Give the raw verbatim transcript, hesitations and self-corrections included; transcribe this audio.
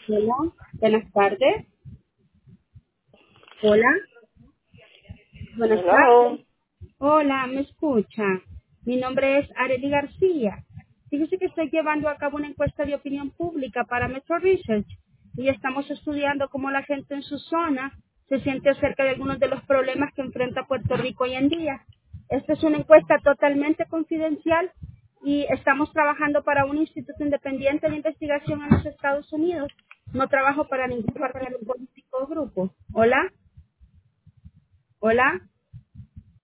Hola, buenas tardes. Hola, buenas Hello. tardes. Hola, ¿me escucha? Mi nombre es Arely García. Fíjese que estoy llevando a cabo una encuesta de opinión pública para Metro Research y estamos estudiando cómo la gente en su zona se siente acerca de algunos de los problemas que enfrenta Puerto Rico hoy en día. Esta es una encuesta totalmente confidencial y estamos trabajando para un instituto independiente de investigación en los Estados Unidos. No trabajo para ningún partido político o grupo. Hola, hola.